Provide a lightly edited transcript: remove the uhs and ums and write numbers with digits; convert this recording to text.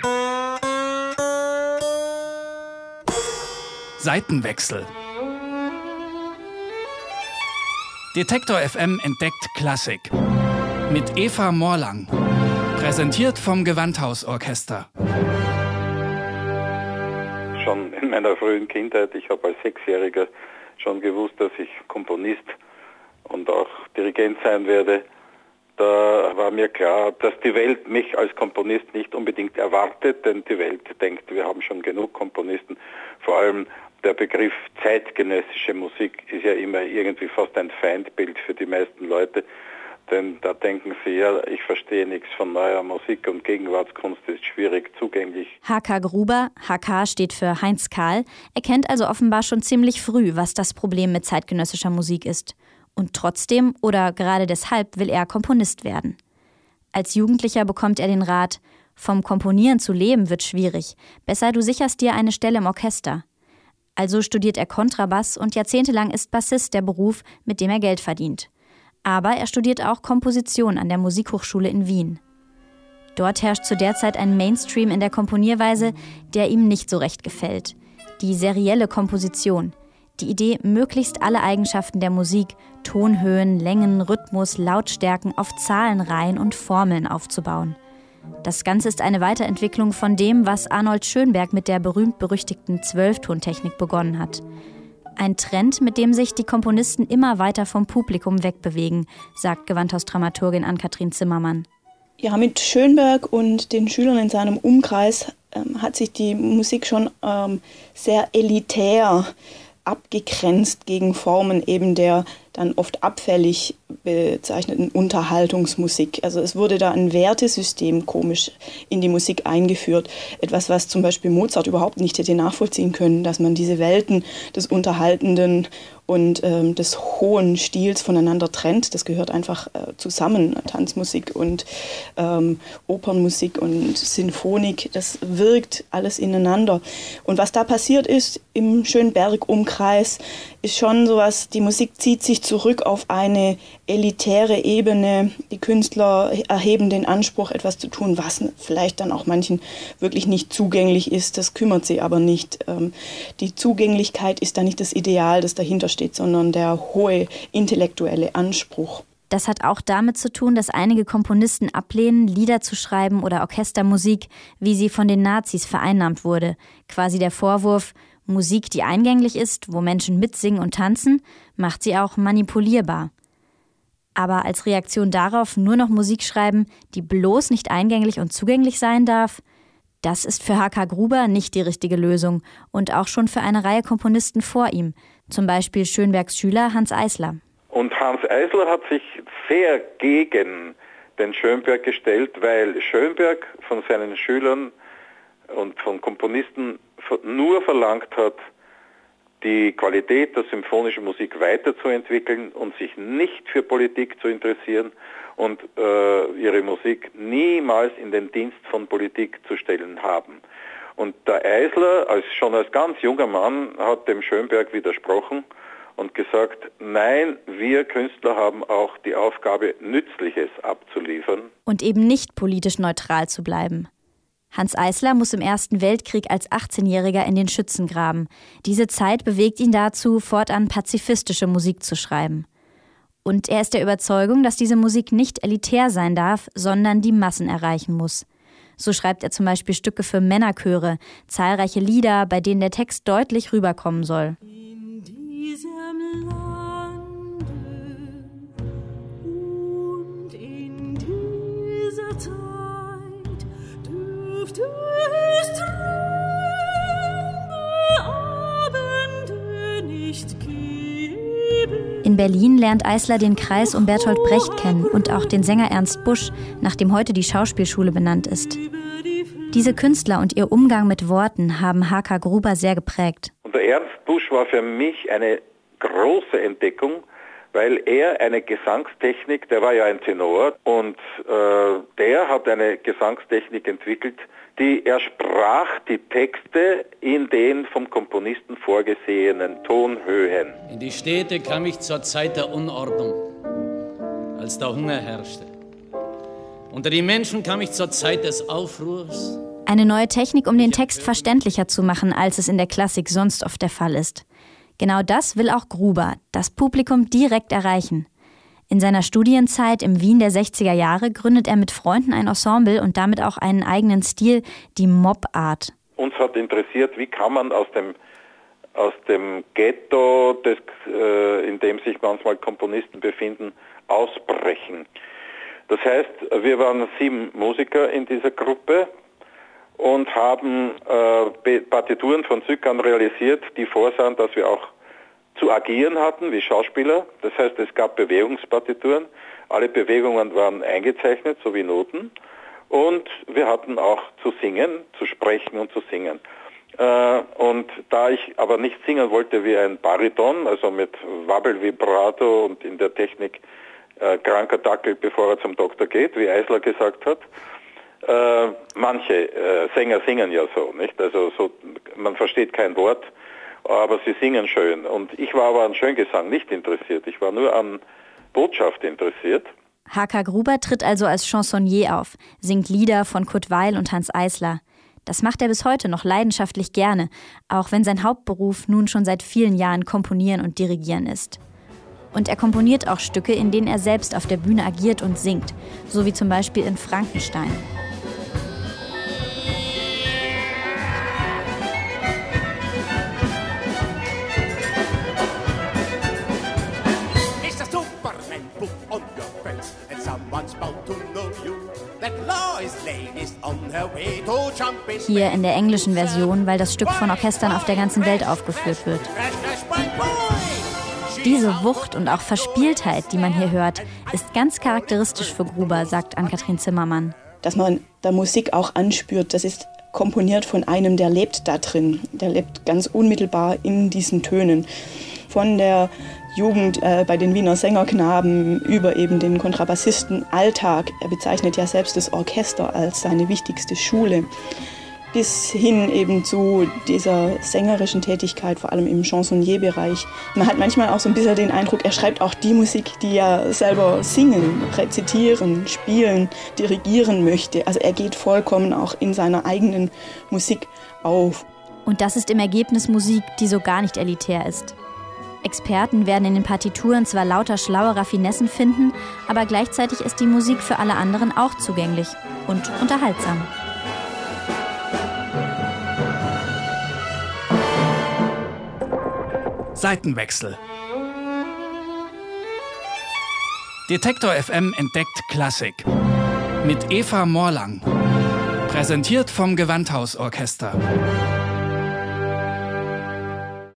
Seitenwechsel. Detektor FM entdeckt Klassik. Mit Eva Morlang. Präsentiert vom Gewandhausorchester. Schon in meiner frühen Kindheit, ich habe als Sechsjähriger schon gewusst, dass ich Komponist und auch Dirigent sein werde. Da war mir klar, dass die Welt mich als Komponist nicht unbedingt erwartet, denn die Welt denkt, wir haben schon genug Komponisten. Vor allem der Begriff zeitgenössische Musik ist ja immer irgendwie fast ein Feindbild für die meisten Leute, denn da denken sie, ja, ich verstehe nichts von neuer Musik und Gegenwartskunst ist schwierig zugänglich. H.K. Gruber, H.K. steht für Heinz Karl, erkennt also offenbar schon ziemlich früh, was das Problem mit zeitgenössischer Musik ist. Und trotzdem oder gerade deshalb will er Komponist werden. Als Jugendlicher bekommt er den Rat, vom Komponieren zu leben wird schwierig, besser du sicherst dir eine Stelle im Orchester. Also studiert er Kontrabass und jahrzehntelang ist Bassist der Beruf, mit dem er Geld verdient. Aber er studiert auch Komposition an der Musikhochschule in Wien. Dort herrscht zu der Zeit ein Mainstream in der Komponierweise, der ihm nicht so recht gefällt. Die serielle Komposition. Die Idee, möglichst alle Eigenschaften der Musik, Tonhöhen, Längen, Rhythmus, Lautstärken auf Zahlenreihen und Formeln aufzubauen. Das Ganze ist eine Weiterentwicklung von dem, was Arnold Schönberg mit der berühmt-berüchtigten Zwölftontechnik begonnen hat. Ein Trend, mit dem sich die Komponisten immer weiter vom Publikum wegbewegen, sagt Gewandhausdramaturgin Ann-Kathrin Zimmermann. Ja, mit Schönberg und den Schülern in seinem Umkreis hat sich die Musik schon sehr elitär abgegrenzt gegen Formen eben der dann oft abfällig bezeichneten Unterhaltungsmusik. Also es wurde da ein Wertesystem komisch in die Musik eingeführt. Etwas, was zum Beispiel Mozart überhaupt nicht hätte nachvollziehen können, dass man diese Welten des Unterhaltenden und des hohen Stils voneinander trennt. Das gehört einfach zusammen. Tanzmusik und Opernmusik und Sinfonik, das wirkt alles ineinander. Und was da passiert ist im Schönberg-Umkreis, ist schon sowas, die Musik zieht sich zurück auf eine elitäre Ebene. Die Künstler erheben den Anspruch, etwas zu tun, was vielleicht dann auch manchen wirklich nicht zugänglich ist. Das kümmert sie aber nicht. Die Zugänglichkeit ist da nicht das Ideal, das dahinter steht, sondern der hohe intellektuelle Anspruch. Das hat auch damit zu tun, dass einige Komponisten ablehnen, Lieder zu schreiben oder Orchestermusik, wie sie von den Nazis vereinnahmt wurde. Quasi der Vorwurf, Musik, die eingänglich ist, wo Menschen mitsingen und tanzen, macht sie auch manipulierbar. Aber als Reaktion darauf nur noch Musik schreiben, die bloß nicht eingänglich und zugänglich sein darf, das ist für H.K. Gruber nicht die richtige Lösung und auch schon für eine Reihe Komponisten vor ihm, zum Beispiel Schönbergs Schüler Hanns Eisler. Und Hanns Eisler hat sich sehr gegen den Schönberg gestellt, weil Schönberg von seinen Schülern und von Komponisten nur verlangt hat, die Qualität der symphonischen Musik weiterzuentwickeln und sich nicht für Politik zu interessieren und ihre Musik niemals in den Dienst von Politik zu stellen haben. Und der Eisler, schon als ganz junger Mann, hat dem Schönberg widersprochen und gesagt, nein, wir Künstler haben auch die Aufgabe, Nützliches abzuliefern. Und eben nicht politisch neutral zu bleiben. Hanns Eisler muss im Ersten Weltkrieg als 18-Jähriger in den Schützengraben. Diese Zeit bewegt ihn dazu, fortan pazifistische Musik zu schreiben. Und er ist der Überzeugung, dass diese Musik nicht elitär sein darf, sondern die Massen erreichen muss. So schreibt er zum Beispiel Stücke für Männerchöre, zahlreiche Lieder, bei denen der Text deutlich rüberkommen soll. In diesem Lande und in dieser Zeit dürfte es trübe Abende nicht geben. In Berlin lernt Eisler den Kreis um Bertolt Brecht kennen und auch den Sänger Ernst Busch, nach dem heute die Schauspielschule benannt ist. Diese Künstler und ihr Umgang mit Worten haben H.K. Gruber sehr geprägt. Und der Ernst Busch war für mich eine große Entdeckung, weil er eine Gesangstechnik, der war ja ein Tenor, und der hat eine Gesangstechnik entwickelt, er sprach die Texte in den vom Komponisten vorgesehenen Tonhöhen. In die Städte kam ich zur Zeit der Unordnung, als der Hunger herrschte. Unter die Menschen kam ich zur Zeit des Aufruhrs. Eine neue Technik, um den Text verständlicher zu machen, als es in der Klassik sonst oft der Fall ist. Genau das will auch Gruber, das Publikum direkt erreichen. In seiner Studienzeit im Wien der 60er Jahre gründet er mit Freunden ein Ensemble und damit auch einen eigenen Stil, die Mob-Art. Uns hat interessiert, wie kann man aus dem Ghetto, in dem sich manchmal Komponisten befinden, ausbrechen. Das heißt, wir waren 7 Musiker in dieser Gruppe und haben Partituren von Zykan realisiert, die vorsahen, dass wir auch zu agieren hatten wie Schauspieler. Das heißt, es gab Bewegungspartituren. Alle Bewegungen waren eingezeichnet, so wie Noten. Und wir hatten auch zu singen, zu sprechen und zu singen. Und da ich aber nicht singen wollte wie ein Bariton, also mit Wabbelvibrato und in der Technik kranker Dackel, bevor er zum Doktor geht, wie Eisler gesagt hat, manche Sänger singen ja so, nicht? Also so, man versteht kein Wort, aber sie singen schön. Und ich war aber an Schöngesang nicht interessiert. Ich war nur an Botschaft interessiert. H.K. Gruber tritt also als Chansonnier auf, singt Lieder von Kurt Weill und Hanns Eisler. Das macht er bis heute noch leidenschaftlich gerne, auch wenn sein Hauptberuf nun schon seit vielen Jahren Komponieren und Dirigieren ist. Und er komponiert auch Stücke, in denen er selbst auf der Bühne agiert und singt, so wie zum Beispiel in Frankenstein. Hier in der englischen Version, weil das Stück von Orchestern auf der ganzen Welt aufgeführt wird. Diese Wucht und auch Verspieltheit, die man hier hört, ist ganz charakteristisch für Gruber, sagt Ann-Kathrin Zimmermann. Dass man der Musik auch anspürt, das ist komponiert von einem, der lebt da drin. Der lebt ganz unmittelbar in diesen Tönen. Von der Jugend bei den Wiener Sängerknaben über eben den Kontrabassisten Alltag. Er bezeichnet ja selbst das Orchester als seine wichtigste Schule. Bis hin eben zu dieser sängerischen Tätigkeit, vor allem im Chansonnier-Bereich. Man hat manchmal auch so ein bisschen den Eindruck, er schreibt auch die Musik, die er selber singen, rezitieren, spielen, dirigieren möchte. Also er geht vollkommen auch in seiner eigenen Musik auf. Und das ist im Ergebnis Musik, die so gar nicht elitär ist. Experten werden in den Partituren zwar lauter schlaue Raffinessen finden, aber gleichzeitig ist die Musik für alle anderen auch zugänglich und unterhaltsam. Seitenwechsel. Detektor FM entdeckt Klassik. Mit Eva Morlang. Präsentiert vom Gewandhausorchester.